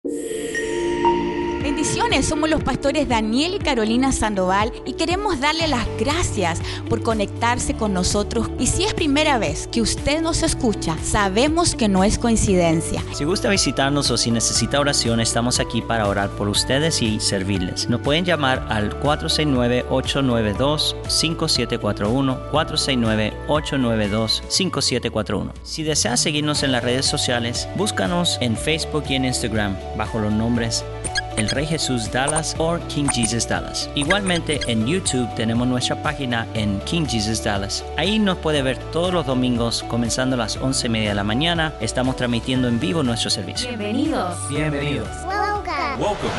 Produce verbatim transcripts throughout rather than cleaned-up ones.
Bendiciones, somos los pastores Daniel y Carolina Sandoval y queremos darle las gracias por conectarse con nosotros. Y si es primera vez que usted nos escucha, sabemos que no es coincidencia. Si gusta visitarnos o si necesita oración, estamos aquí para orar por ustedes y servirles. Nos pueden llamar al cuatro seis nueve, ocho nueve dos, cinco siete cuatro uno, cuatro seis nueve, ocho nueve dos, cinco siete cuatro uno. Si desea seguirnos en las redes sociales, búscanos en Facebook y en Instagram bajo los nombres El Rey Jesús Dallas o King Jesus Dallas. Igualmente en YouTube tenemos nuestra página en King Jesus Dallas. Ahí nos puede ver todos los domingos comenzando a las once y media de la mañana. Estamos transmitiendo en vivo nuestro servicio. Bienvenidos. Bienvenidos. Welcome. Welcome.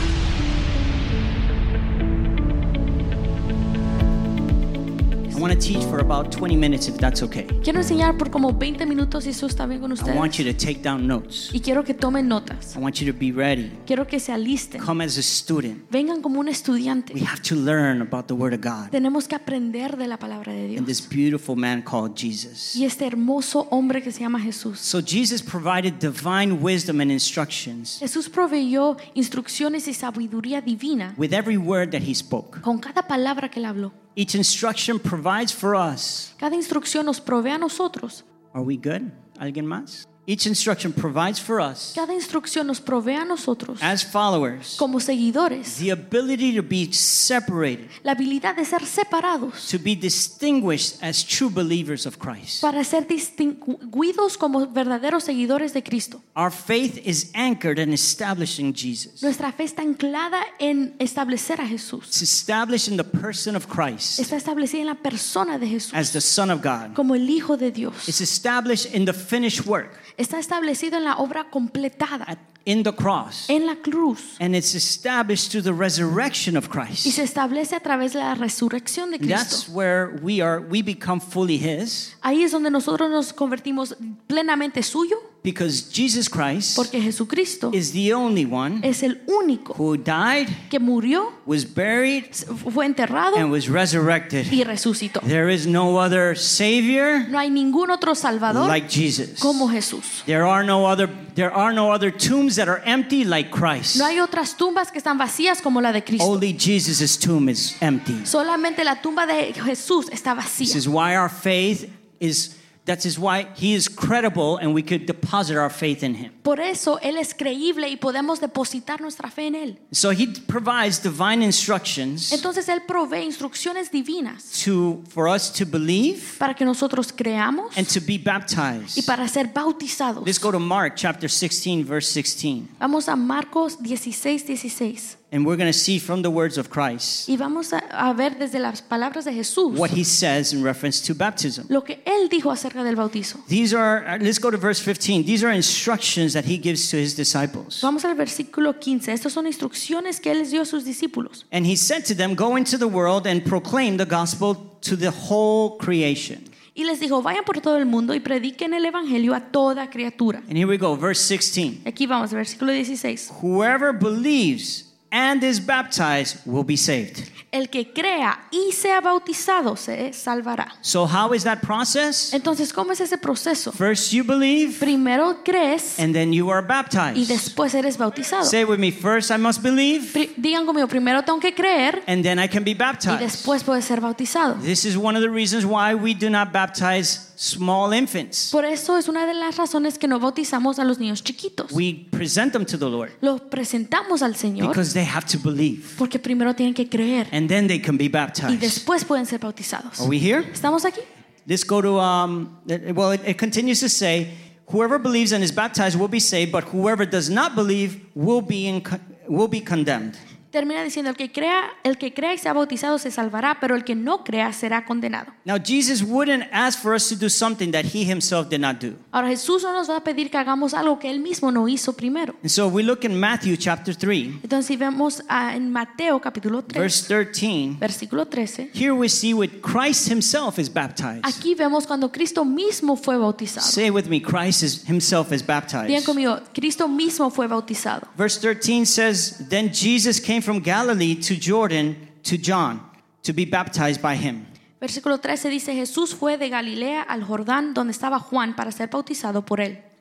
I want to teach for about twenty minutes if that's okay. Quiero enseñar por como veinte minutos, si eso está bien con I ustedes. want you to take down notes. Y quiero que tomen notas. I want you to be ready. Quiero que se alisten. Come as a student. Vengan como un estudiante. We have to learn about the Word of God Tenemos que aprender de la palabra de and this Dios. beautiful man called Jesus. Y este hermoso hombre que se llama Jesús. So Jesus provided divine wisdom and instructions Jesús proveyó instrucciones y sabiduría divina with every word that he spoke. con cada palabra que él habló. Each instruction provides for us. Cada instrucción nos provee a nosotros. Are we good? ¿Alguien más? Each instruction provides for us Cada instrucción nos provee a nosotros as followers como seguidores the ability to be separated, la habilidad de ser separados to be distinguished as true believers of Christ. para ser distinguidos como verdaderos seguidores de Cristo. Our faith is anchored and established in Jesus. Nuestra fe está anclada en establecer a Jesús. It's established in the person of Christ Está establecida en la persona de Jesús as the Son of God. como el Hijo de Dios. It's established in the finished work Está establecido en la obra completada, at, in the cross. en la cruz. And it's established through the resurrection of Y Christ. se establece a través de la resurrección de That's Cristo. where we are we become fully his Ahí es donde nosotros nos convertimos plenamente suyo, because Jesus Christ porque Jesucristo is the only one es el único who died, que murió, was buried, fue enterrado and was resurrected. y resucitó. There is no other Savior No hay ningún otro Salvador like Jesus. como Jesús. There are no other there are no other tombs that are empty like Christ. No hay otras tumbas que están vacías como la de Cristo. Only Jesus' tomb is empty. Solamente la tumba de Jesús está This vacía. is why our faith is that is why he is credible and we could deposit our faith in him. Por eso Él es creíble y podemos depositar nuestra fe en Él. So he provides divine instructions Entonces Él provee instrucciones divinas to for us to believe para que nosotros creamos and to be y baptized. para ser bautizados. Let's go to Mark chapter sixteen verse sixteen. Vamos a Marcos dieciséis, dieciséis. And we're going to see from the words of Christ Y vamos a, a ver desde las palabras de Jesús what he says in reference to baptism. lo que Él dijo acerca del bautizo. These are let's go to verse fifteen. These are instructions that he gives to his disciples. Vamos al versículo quince. Estas son instrucciones que Él les dio a sus discípulos. And he said to them, go into the world and proclaim the gospel to the whole creation. Y les dijo, vayan por todo el mundo y prediquen el evangelio a toda criatura. And here we go, verse sixteen. Aquí vamos, versículo dieciséis. Whoever believes and is baptized will be saved. El que crea y sea bautizado se salvará. So how is that process? Entonces, ¿cómo es ese proceso? First you believe Primero crees and then you are y baptized. después eres bautizado. Say it with me, first I must believe Pri- digan conmigo, primero tengo que creer and then I can be y baptized. después puedes ser bautizado. This is one of the reasons why we do not baptize small infants. Por eso es una de las razones que no bautizamos a los niños chiquitos. We present them to the Lord Los presentamos al Señor because they have to believe porque primero tienen que creer and then they can be y baptized. después pueden ser bautizados. Are we here? ¿Estamos aquí? Let's go to, um, well, it, it continues to say, whoever believes and is baptized will be saved, but whoever does not believe will be, in, will be condemned. Termina diciendo, el que crea, el que crea y sea bautizado se salvará, pero el que no crea será condenado. Now, Jesus wouldn't ask for us to do something that he himself did not do. Ahora Jesús no nos va a pedir que hagamos algo que él mismo no hizo primero. And so we look in Matthew chapter three, Entonces si vemos uh, en Mateo capítulo tres, verse thirteen, versículo trece, here we see what Christ himself is baptized. aquí vemos cuando Cristo mismo fue bautizado. Say with me, Christ is, himself is Digan baptized. conmigo, Cristo mismo fue bautizado. Verse thirteen says, then Jesus came from Galilee to Jordan to John to be baptized by him. Versículo trece dice, Jesús fue de Galilea al Jordán donde estaba Juan para ser bautizado por él.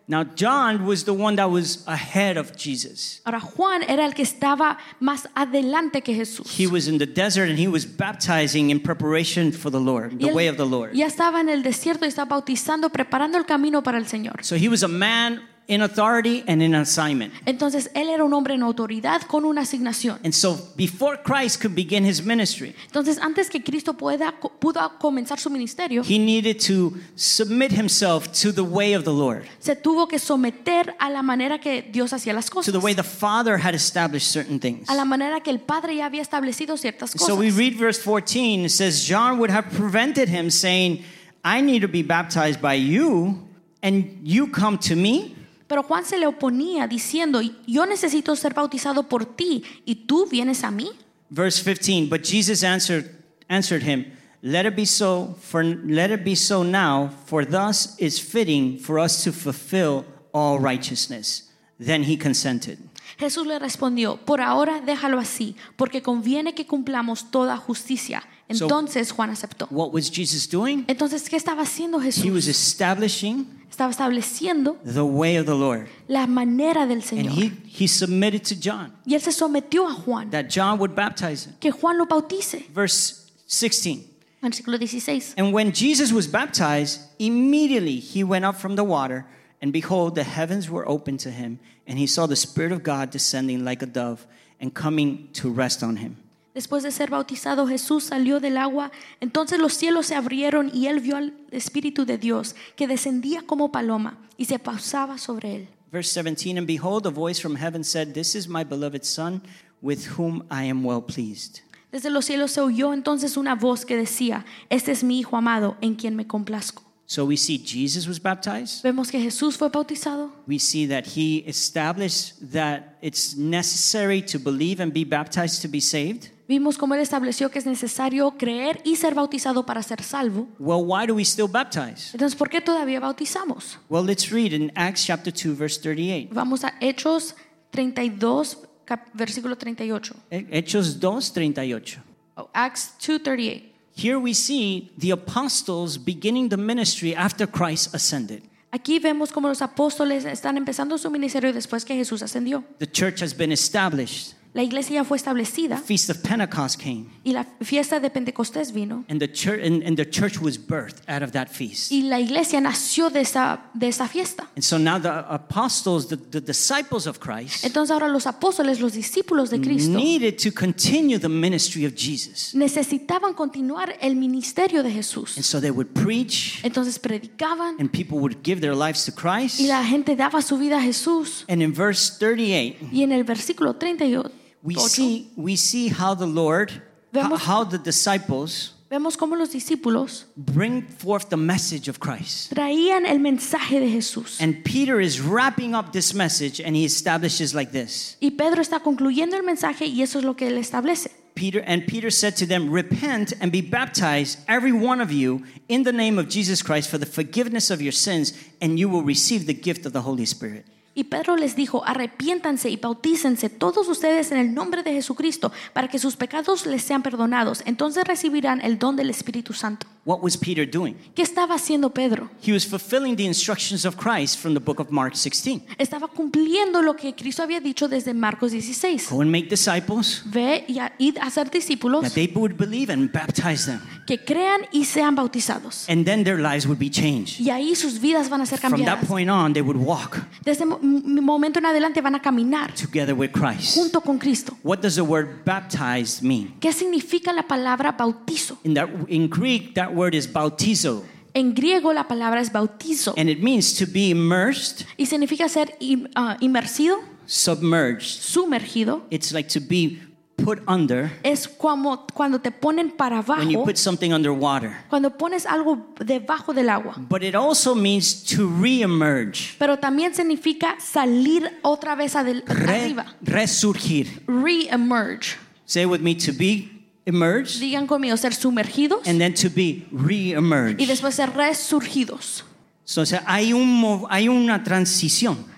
Now, John was the one that was ahead of Jesus. Ahora Juan era el que estaba más adelante que Jesús. He was in the desert and he was baptizing in preparation for the Lord, the Y él way of the Lord. Ya estaba en el desierto y estaba bautizando, preparando el camino para el Señor. So he was a man in authority and in assignment. Entonces él era un hombre en autoridad con una asignación. And so before Christ could begin his ministry, Entonces antes que Cristo pueda pudo comenzar su ministerio, he needed to submit himself to the way of the Lord, se tuvo que someter a la manera que Dios hacía las to cosas, the way the Father had established certain things. a la manera que el Padre ya había establecido ciertas So we cosas. read verse fourteen, it says, John would have prevented him saying, I need to be baptized by you, and you come to me? Pero Juan se le oponía diciendo, yo necesito ser bautizado por ti y tú vienes a mí. Verse fifteen, but Jesus answered answered him, let it be so, for let it be so now, for thus is fitting for us to fulfill all righteousness. Then he consented. Jesús le respondió, por ahora déjalo así, porque conviene que cumplamos toda justicia. Entonces Juan aceptó. What was Jesus doing? Entonces, ¿qué estaba haciendo He was Jesús? establishing Estaba estableciendo the way of the Lord. la manera del And Señor. he, he submitted to John, Y él se sometió a Juan, that John would baptize him. que Juan lo bautice. Verse sixteen. Versículo dieciséis. And when Jesus was baptized, immediately he went up from the water, and behold, the heavens were opened to him, and he saw the Spirit of God descending like a dove and coming to rest on him. Después de ser bautizado, Jesús salió del agua. Entonces los cielos se abrieron y él vio al Espíritu de Dios que descendía como paloma y se posaba sobre él. Verse seventeen, and behold, a voice from heaven said, this is my beloved Son, with whom I am well pleased. Desde los cielos se oyó entonces una voz que decía, este es mi Hijo amado, en quien me complazco. So we see Jesus was baptized. Vemos que Jesús fue bautizado. We see that he established that it's necessary to believe and be baptized to be saved. Vimos cómo él estableció que es necesario creer y ser bautizado para ser salvo. Well, why do we still baptize? Entonces, ¿por qué todavía bautizamos? Well, let's read in Acts chapter two, verse thirty-eight. Vamos a Hechos treinta y dos, cap- versículo treinta y ocho. Hechos dos, treinta y ocho. Oh, Acts two thirty-eight. Here we see the apostles beginning the ministry after Christ ascended. Aquí vemos cómo los apóstoles están empezando su ministerio después que Jesús ascendió. The church has been established. La iglesia ya fue establecida Feast of Pentecost came, y la fiesta de Pentecostés vino and the church and, and the church was birthed out of that feast. y la iglesia nació de esa, de esa fiesta. And so now the apostles, the, the disciples of Christ, Entonces ahora los apóstoles, los discípulos de Cristo, needed to continue the ministry of Jesus. necesitaban continuar el ministerio de Jesús. And so they would preach, Entonces predicaban and people would give their lives to Christ. y la gente daba su vida a Jesús. And in verse thirty-eight, Y en el versículo treinta y ocho we see we see how the Lord, how, Vemos- how the disciples vemos cómo los discípulos bring forth the message of Christ. traían el mensaje de Jesús. And Peter is wrapping up this message, and he establishes like this. Y Pedro está concluyendo el mensaje y eso es lo que él establece. Peter and Peter said to them, repent and be baptized, every one of you, in the name of Jesus Christ for the forgiveness of your sins, and you will receive the gift of the Holy Spirit. Y Pedro les dijo, arrepiéntanse y bautícense todos ustedes en el nombre de Jesucristo para que sus pecados les sean perdonados. Entonces recibirán el don del Espíritu Santo. What was Peter doing? ¿Qué estaba haciendo Pedro? He was fulfilling the instructions of Christ from the book of Mark sixteen. Estaba cumpliendo lo que Cristo había dicho desde Marcos dieciséis. Go and make disciples, Ve y a, id a hacer discípulos that they would believe and baptize them. que crean y sean bautizados. And then their lives would be changed. Y ahí sus vidas van a ser From that cambiadas. point on, they would walk Desde mo- m- momento en adelante van a caminar together with Christ. junto con Cristo. What does the word baptized mean? ¿Qué significa la palabra bautizo? In that in Greek, that word is bautizo, En griego la palabra es bautizo and it means to be immersed, y significa ser im- ah, inmersido, submerged. sumergido. It's like to be put under Es como cuando te ponen para when you abajo, put something underwater. cuando pones algo debajo del agua. But it also means to re-emerge, Pero también significa salir otra vez adel- re- arriba. resurgir. Re-emerge. Say with me, to be immersed Digan conmigo, ser sumergidos and then to be y re-emerged. después ser resurgidos. So, o sea, hay, un, mo- hay una transición.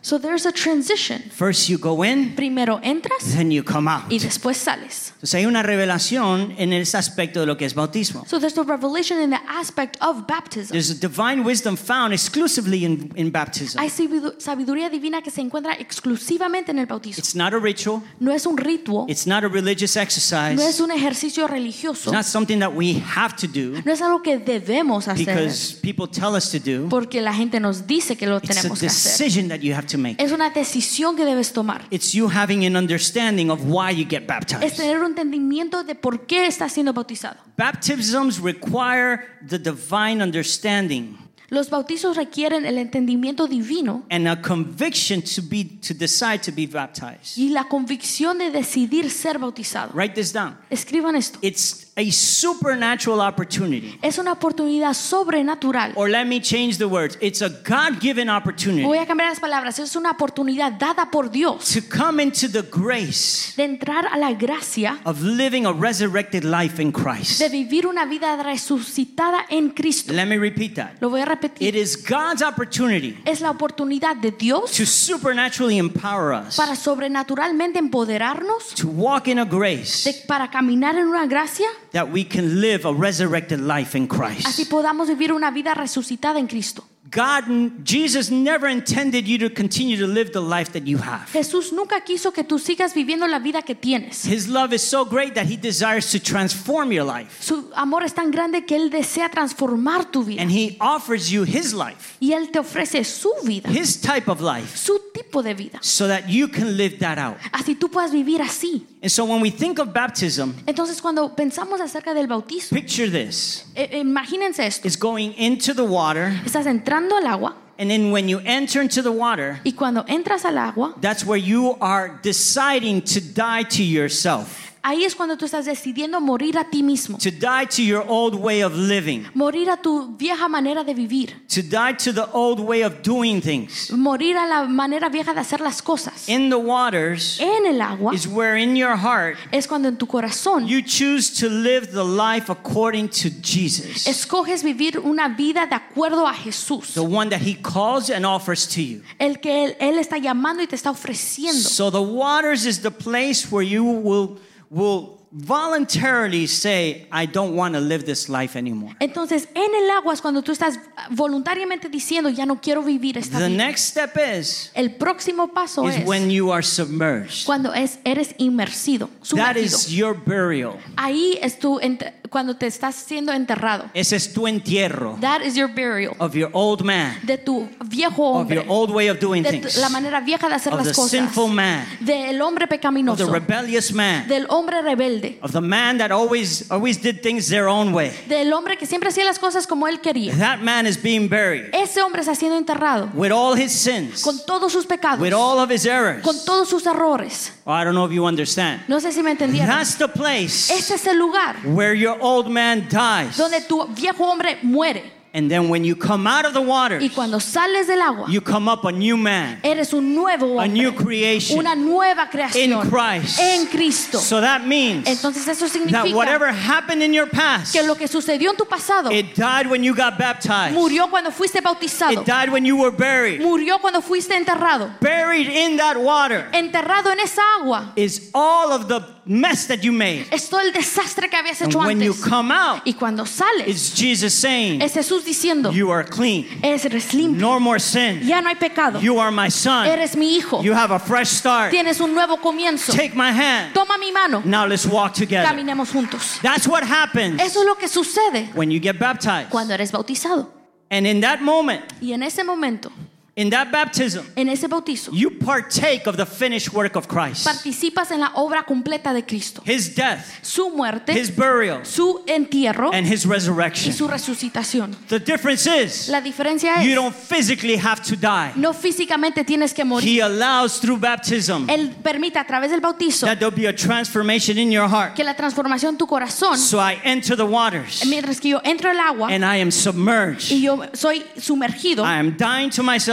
So there's a transition. First you go in, Primero entras then you come out. y después sales. Entonces hay una revelación en ese aspecto de lo que es bautismo. So there's a revelation in the aspect of baptism. There's a divine wisdom found exclusively in, in baptism. Hay sabidu- sabiduría divina que se encuentra exclusivamente en el bautismo. It's not a ritual. No es un ritual, It's not a religious exercise. no es un ejercicio It's religioso, not something that we have to do no es algo que debemos hacer because people tell us to do. porque la gente nos dice que lo It's a tenemos que hacer. decision that you have to make. Es una decisión que debes tomar. It's you having an understanding of why you get Es baptized. tener un entendimiento de por qué estás siendo bautizado. Baptisms require the divine understanding Los bautizos requieren el entendimiento divino and a conviction to be to decide to be baptized. y la convicción de decidir ser bautizado. Write this down. Escriban esto. It's a supernatural opportunity. Es una oportunidad sobrenatural. Or let me change the words. It's a God-given opportunity Voy a cambiar las palabras. Es una oportunidad dada por Dios to come into the grace de entrar a la gracia of living a resurrected life in Christ. de vivir una vida resucitada en Cristo. Let me repeat that. Lo voy a repetir. It is God's opportunity Es la oportunidad de Dios to supernaturally empower us para sobrenaturalmente empoderarnos, to walk in a grace de- para caminar en una gracia, that we can live a resurrected life in así Christ. podamos vivir una vida resucitada en Cristo. God, Jesus never intended you to continue to live the life that you have. Jesús nunca quiso que tú sigas viviendo la vida que tienes. His love is so great that he desires to transform your life. Su amor es tan grande que Él desea transformar tu vida. And he offers you his life, Y Él te ofrece su vida, his type of life, su tipo de vida. so that you can live that out. Así tú puedas vivir así. And so when we think of baptism, Entonces cuando pensamos acerca del bautismo, picture this. eh, imagínense esto. It's going into the water, Estás entrando al agua and then when you enter into the water, y cuando entras al agua, that's where you are deciding to die to yourself, ahí es cuando tú estás decidiendo morir a ti mismo. to die to your old way of living, Morir a tu vieja manera de vivir. to die to the old way of doing things. Morir a la manera vieja de hacer las cosas. In the waters En el agua is where in your heart es cuando en tu corazón you choose to live the life according to Jesus, escoges vivir una vida de acuerdo a Jesús. the one that he calls and offers to you. El que él, él está llamando y te está ofreciendo. So the waters is the place where you will will voluntarily say, I don't want to live this life anymore. Entonces, en el agua es cuando tú estás voluntariamente diciendo, ya no quiero vivir esta The vida. next step is El próximo paso is es when you are submerged. cuando es, eres inmersido, That sumergido. is your burial. Ahí es tu ent- cuando te estás siendo enterrado. Ese es tu entierro That is your burial. of your old man, De tu viejo of hombre. your old way of doing De tu- things, la manera vieja de hacer of las the cosas. sinful man, Del hombre of the pecaminoso. rebellious man, Del hombre rebelde. of the man that always always did things their own way. Del hombre que siempre hacía las cosas como él quería. That man is being buried Ese hombre está siendo enterrado with all his sins, con todos sus pecados, with all of his errors. con todos sus errores. Oh, I don't know if you understand. No sé si me entendieron. That's the place Ese es el lugar where your old man dies. donde tu viejo hombre muere. And then when you come out of the water, Y cuando sales del agua, you come up a new man, eres un nuevo a new hombre, creation una nueva in creación Christ. en Cristo. So that means Entonces eso that significa whatever happened in your past, que lo que sucedió en tu pasado it died when you got baptized. murió cuando fuiste bautizado, It died when you were buried. murió cuando fuiste enterrado. Buried in that water Enterrado en esa agua is all of the mess that you made. es todo el desastre que habías And hecho when you antes. come out, Y cuando sales, it's Jesus saying, es Jesús diciendo, you are clean. eres limpio, No more sin. ya no hay pecado, You are my son. eres mi hijo, You have a fresh start. tienes un nuevo comienzo. Take my hand. Toma mi mano, Now let's walk together. caminemos juntos. That's what happens Eso es lo que sucede when you get baptized. cuando eres bautizado. And in that moment, Y en ese momento, in that baptism, en ese bautizo, you partake of the finished work of Christ. participas en la obra completa de Cristo. His death, Su muerte, his burial, su entierro and his y resurrection. su resucitación. The difference is La diferencia you es, don't physically have to die. no físicamente tienes que morir. He allows through baptism Él permite a través del bautizo that there'll be a transformation in your heart. que la transformación en tu corazón, So I enter the waters mientras que yo entro al agua and I am y submerged. yo soy sumergido, I am dying to myself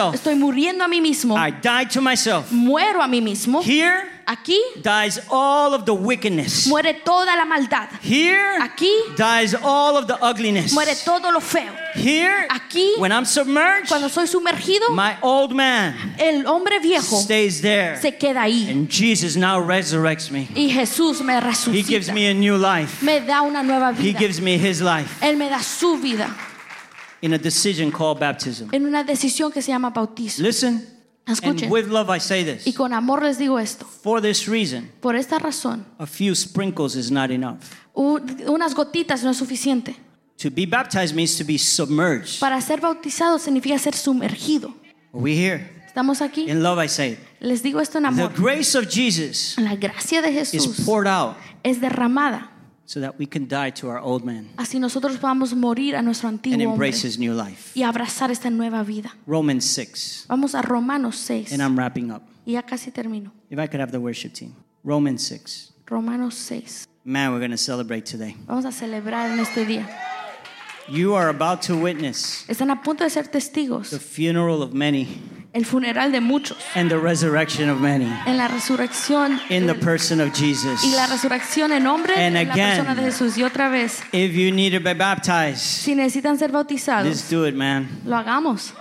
myself. Estoy muriendo a mí mismo. I die to myself. Muero a mí mismo. Here Aquí dies all of the wickedness. muere toda la maldad. Here Aquí dies all of the ugliness. muere todo lo feo. Here, Aquí, when I'm submerged, cuando soy sumergido, my old man el hombre viejo stays there. se queda ahí. And Jesus now resurrects me. Y Jesús me He gives resucita. me a new life. Me da una nueva He vida. gives me his life Él me da su vida in a decision called baptism. en una decisión que se llama bautismo. Listen, and Escuchen. with love I say Y this. con amor les digo esto. For this reason, Por esta razón, a few sprinkles is not enough. u- unas gotitas no es suficiente. To be baptized means to be submerged. Para ser bautizado significa ser sumergido. Are we here? ¿Estamos aquí? In love I say it. Les digo esto en The amor. grace of Jesus La gracia de is Jesús poured out es derramada. so that we can die to our old man Así nosotros podamos morir a nuestro and antiguo hombre embrace his new life. y abrazar esta nueva vida. Romans six. Vamos a Romanos seis. And I'm wrapping up. Y ya casi termino. If I could have the worship team. Romans six. Romanos seis. Man, we're going to celebrate today. Vamos a celebrar en este día. You are about to witness Están a punto de ser testigos. the funeral of many El funeral de muchos. and the resurrection of many En la resurrección. in the el- person of Jesus. y la resurrección en hombre And en la again, persona de Jesús. Y otra vez, If you need to be baptized, si necesitan ser bautizados, just do it, man. lo hagamos.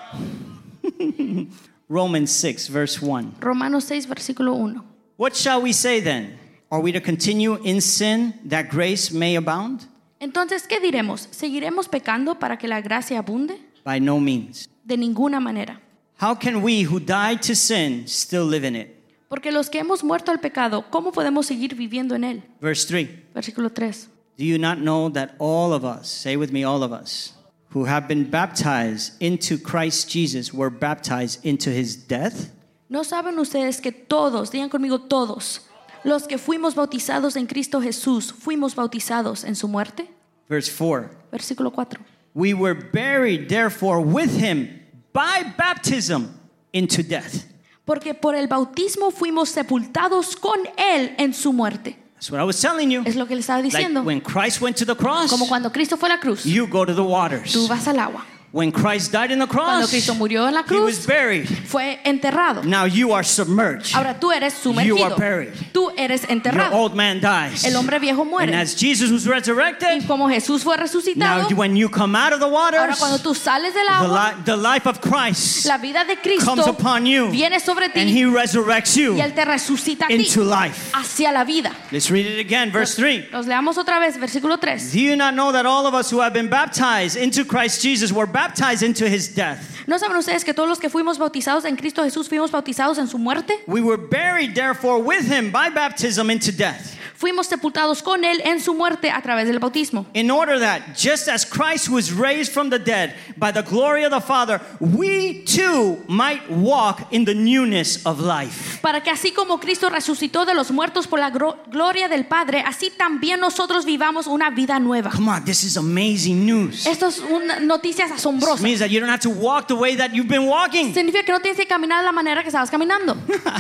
Romans six, verse one. Romanos seis, versículo uno. What shall we say then? Are we to continue in sin that grace may abound? Entonces, ¿qué diremos? ¿Seguiremos pecando para que la gracia abunde? By no means. De ninguna manera. How can we who died to sin still live in it? Porque los que hemos muerto al pecado, ¿cómo podemos seguir viviendo en él? Verse three. Versículo tres. Do you not know that all of us, say with me, all of us, who have been baptized into Christ Jesus were baptized into his death? ¿No saben ustedes que todos, digan conmigo todos, los que fuimos bautizados en Cristo Jesús, fuimos bautizados en su muerte? Verse four. Versículo cuatro. We were buried, therefore, with him by baptism into death. Porque por el bautismo fuimos sepultados con él en su muerte. That's what I was telling you. Es lo que le estaba Like diciendo. when Christ went to the cross, Como cuando Cristo fue a la cruz, you go to the waters. tú vas al agua. When Christ died in the Cuando cross, Cristo murió en la he was cruz, buried. fue enterrado. Now you are submerged. Ahora tú eres You sumergido. are buried. Tú eres Your enterrado. old man dies. El hombre viejo And muere. as Jesus was Y resurrected, como Jesús fue now resucitado, when you come out of the ahora waters, cuando tú sales del the, agua, li- the life of Christ la vida de comes Cristo upon you, viene sobre and ti he resurrects you y él te resucita a ti into life. hacia la vida. Let's read it again, verse three. Los leamos otra vez, versículo tres. Do you not know that all of us who have been baptized into Christ Jesus were baptized into his death? ¿No saben ustedes que todos los que fuimos bautizados en Cristo Jesús fuimos bautizados en su muerte? We were buried, therefore, with him by baptism into death, Fuimos sepultados con él en su muerte a través del bautismo. in order that, just as Christ was raised from the dead by the glory of the Father, we too might walk in the newness of life. Para que así como Cristo resucitó de los muertos por la gro- gloria del Padre, así también nosotros vivamos una vida nueva. Come on, this is amazing news. Esto es una noticias It asombrosas. means that you don't have to walk the way that you've been walking. Significa que no tienes que caminar de la manera que estabas caminando.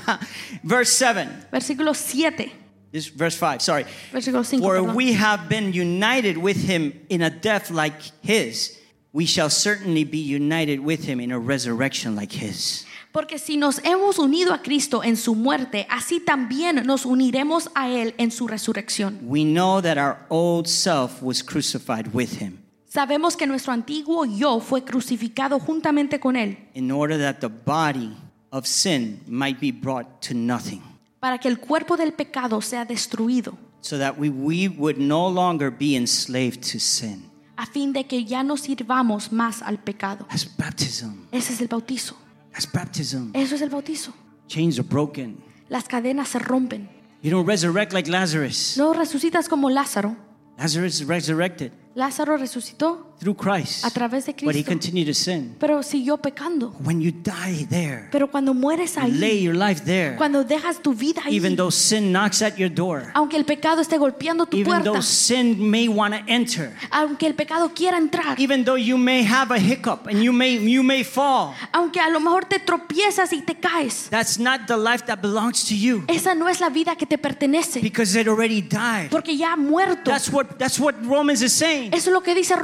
Verse seven. Versículo siete. This verse five, sorry. Versículo cinco. For perdón. we have been united with him in a death like his, we shall certainly be united with him in a resurrection like his. Porque si nos hemos unido a Cristo en su muerte, así también nos uniremos a Él en su resurrección. We know that our old self was crucified with him, Sabemos que nuestro antiguo yo fue crucificado juntamente con Él, in order that the body of sin might be brought to nothing, para que el cuerpo del pecado sea destruido, so that we, we would no longer be enslaved to sin. a fin de que ya no sirvamos más al pecado. That's baptism. Ese es el bautizo. That's baptism. Eso es el bautizo. Chains are broken. Las cadenas se rompen. You don't resurrect like Lazarus. No resucitas como Lázaro. Lazarus resurrected Lázaro resucitó through Christ, a través de but he Cristo, continued to sin. pero siguió pecando. When you die there, Pero cuando mueres you lay ahí, your life there, cuando dejas tu vida ahí, even though sin knocks at your door, aunque el pecado esté golpeando tu even puerta, though sin may want to enter, aunque el pecado quiera entrar, even though you may have a hiccup and you may you may fall, aunque a lo mejor te tropiezas y te caes, that's not the life that belongs to you, esa no es la vida que te pertenece, because it already died. porque ya ha muerto. That's what that's what Romans is saying. Eso es lo que dice Romanos.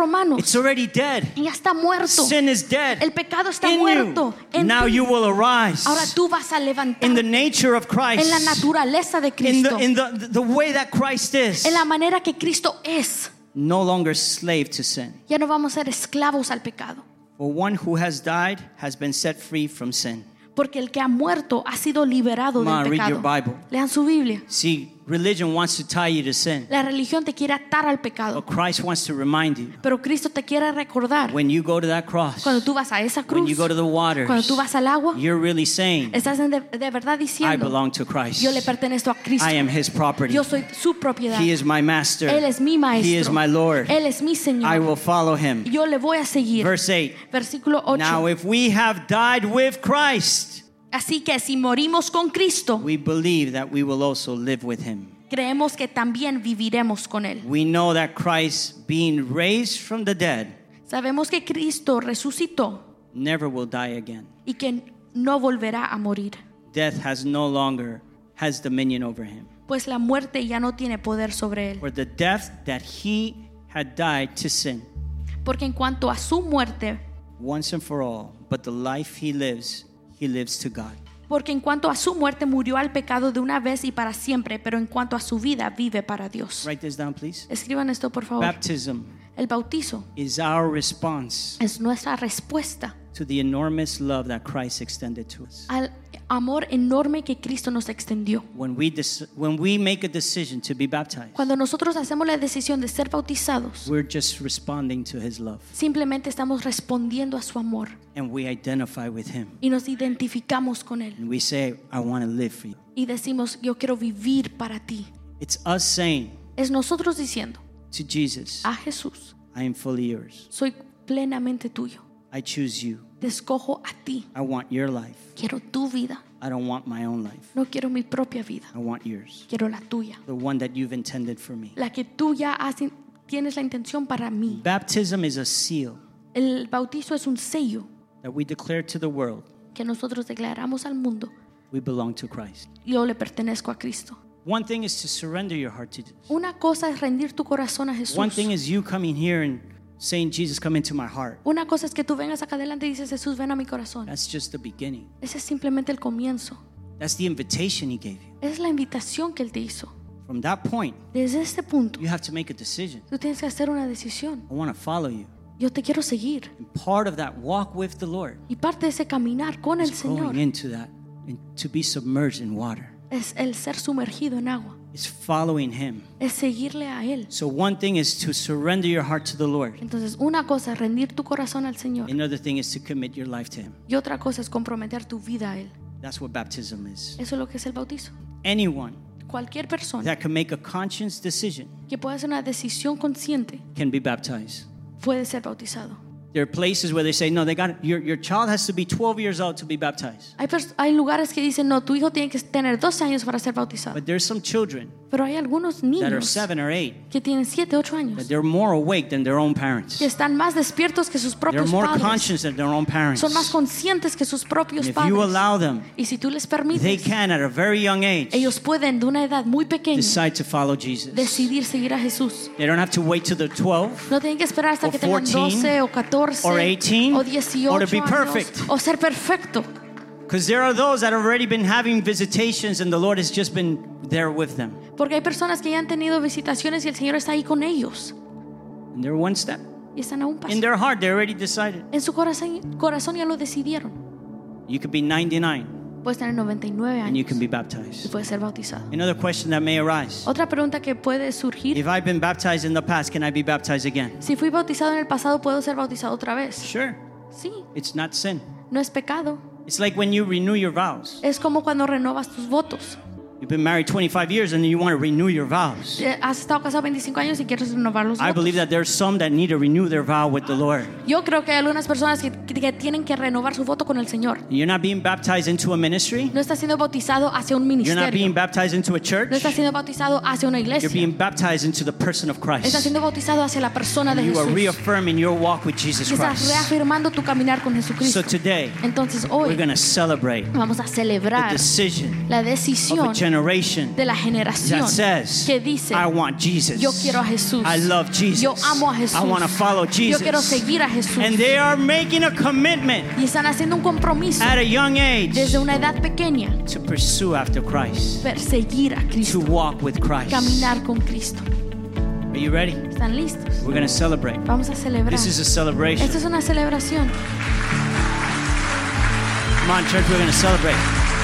It's already dead. Ya está muerto. Sin is dead. El pecado está in muerto. You. En Now ti. you will arise. Ahora tú vas a levantar. In the nature of Christ. En la naturaleza de In Cristo. the, in the, the way that Christ is. En la manera que Cristo es. No longer slave to sin. Ya no vamos a ser esclavos al pecado. For one who has died has been set free from sin. Porque el que ha muerto ha sido liberado Come on, del read pecado. your Bible. Lean su Biblia. See, religion wants to tie you to sin. La religión te quiere atar al But pecado. Christ wants to remind you. Pero Cristo te quiere recordar. When you go to that cross, Cuando tú vas a esa when cruz, you go to the waters, cuando tú vas al agua, you're really saying, estás de, de verdad I diciendo, belong to Christ. yo le pertenezco a Cristo. I am His property. Yo soy su propiedad. He is my master. Él es mi maestro. He is my Lord. Él es mi Señor. I will follow Him. Yo le voy a seguir. Verse eight. Versículo ocho. Now if we have died with Christ, Así que si morimos con Cristo, we believe that we will also live with Him. creemos que también viviremos con Él. We know that Christ, being raised from the dead, Sabemos que Cristo resucitó never will die again. y que no volverá a morir, Death has no longer has dominion over Him. pues la muerte ya no tiene poder sobre Él. For the death that He had died to sin Porque en cuanto a su muerte, once and for all, but the life He lives, He lives to God. porque en cuanto a su muerte murió al pecado de una vez y para siempre, pero en cuanto a su vida vive para Dios. Write this down, please. Escriban esto, por favor. Baptism El bautizo is our response es nuestra respuesta to the enormous love that Christ extended to us. al amor enorme que Cristo nos extendió. When we dis- when we make a decision to be baptized, Cuando nosotros hacemos la decisión de ser bautizados, we're just responding to His love, simplemente estamos respondiendo a su amor and we identify with Him. y nos identificamos con Él And we say, I want to live for you. y decimos, yo quiero vivir para ti. It's us saying Es nosotros diciendo to Jesus, a Jesús, I am fully yours. soy plenamente tuyo, I choose you. te escojo a ti, I want your life. quiero tu vida, I don't want my own life. no quiero mi propia vida, I want yours. quiero la tuya, The one that you've intended for me. la que tú ya has, tienes la intención para mí. Baptism is a seal El bautizo es un sello that we declare to the world que nosotros declaramos al mundo, we belong to Christ. yo le pertenezco a Cristo. One thing is to surrender your heart to Jesus. Una cosa es rendir tu corazón a Jesús. One thing is you coming here and saying, Jesus, come into my heart. Una cosa es que tú vengas acá adelante y dices, Jesús, ven a mi corazón. That's just the beginning. Ese es simplemente el comienzo. That's the invitation He gave you. Es la invitación que Él te hizo. From that point, Desde este punto, you have to make a decision. tú tienes que hacer una decisión. I want to follow you. Yo te quiero seguir. And part of that walk with the Lord Y parte de ese caminar con el is Señor going into that and to be submerged in water. es el ser sumergido en agua. It's following Him. Es seguirle a Él. So one thing is to surrender your heart to the Lord. Entonces, una cosa es rendir tu corazón al Señor. Another thing is to commit your life to Him. Y otra cosa es comprometer tu vida a Él. That's what baptism is. Eso es lo que es el bautizo. Anyone Cualquier persona that can make a conscious decision que pueda hacer una decisión consciente can be baptized. puede ser bautizado. There are places where they say, no, they got your, your child has to be twelve years old to be baptized. Hay, pers- hay lugares que dicen, no, tu hijo tiene que tener doce años para ser bautizado. But there's some children Pero hay algunos that are niños seven or eight que tienen siete, ocho that años, they're more awake than their own parents. que están más despiertos que sus They're propios more padres. conscious than their own parents. Son más conscientes que sus propios And if you padres. allow them, Y si tú les they permites, can at a very young age ellos pueden de una edad muy pequeña decide to follow Jesus. decidir seguir a Jesús. They don't have to wait till they're twelve No tienen que esperar hasta or que tengan fourteen doce o catorce or eighteen o or dieciocho to be años perfect. o ser perfecto. because there are those that have already been having visitations and the Lord has just been there with them. Porque hay personas que ya han tenido visitaciones y el Señor está ahí con ellos And they're one step. y están a un paso. In their heart, they already decided. En su corazón, corazón ya lo decidieron. You could be ninety-nine Puedes tener noventa y nueve and you años can be y baptized. puedes ser bautizado. Another question that may arise. Otra pregunta que puede surgir: If I've been baptized in the past, can I be baptized again? si fui bautizado en el pasado, ¿puedo ser bautizado otra vez? Sure. Sí, It's not sin. no es pecado. It's like when you renew your vows. Es como cuando renovas tus votos. You've been married twenty-five years and then you want to renew your vows. Eh, Has estado casado veinticinco años y quieres renovar los I votos. believe that there's some that need to renew their vow with the Lord. Yo creo que hay algunas personas que, que tienen que renovar su voto con el Señor. You're not being baptized into a ministry. No está siendo bautizado hacia un You're not being ministerio. baptized into a church. No está siendo bautizado hacia una You're iglesia. being baptized into the person of Está Christ. siendo bautizado hacia la persona de You are Jesús. reaffirming your walk with Jesus Y estás Christ. reafirmando tu caminar con Jesucristo. So today, Entonces we're hoy going to celebrate vamos a the celebrar decision la of a decisión generation de la generación that says, que dice, I want Jesus. yo quiero a Jesús. I love Jesus. Yo amo a Jesús. I want to follow Jesus. Yo quiero seguir a Jesús. And they are making a commitment Y están haciendo un compromiso at a young age desde una edad pequeña, to pursue after Christ, perseguir a to Cristo, walk with Christ. caminar con Cristo. Are you ready? ¿Están listos? We're going to celebrate. Vamos a celebrar. This is a celebration. Esto es una celebración. Come on, church, we're going to celebrate.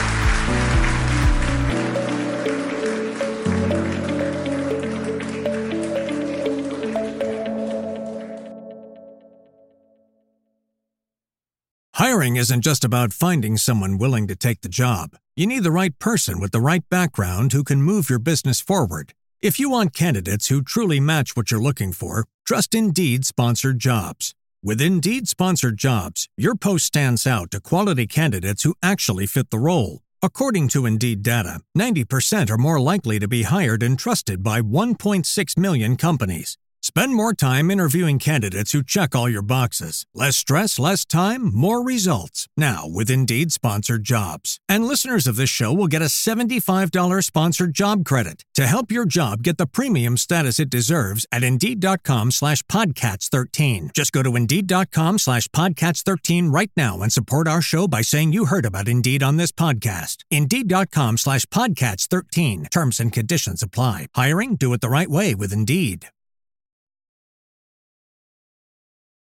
Hiring isn't just about finding someone willing to take the job. You need the right person with the right background who can move your business forward. If you want candidates who truly match what you're looking for, trust Indeed Sponsored Jobs. With Indeed Sponsored Jobs, your post stands out to quality candidates who actually fit the role. According to Indeed data, ninety percent are more likely to be hired and trusted by one point six million companies. Spend more time interviewing candidates who check all your boxes. Less stress, less time, more results. Now with Indeed Sponsored Jobs. And listeners of this show will get a seventy-five dollars sponsored job credit to help your job get the premium status it deserves at Indeed.com slash Podcats 13. Just go to Indeed.com slash Podcats 13 right now and support our show by saying you heard about Indeed on this podcast. Indeed.com slash Podcats 13. Terms and conditions apply. Hiring? Do it the right way with Indeed.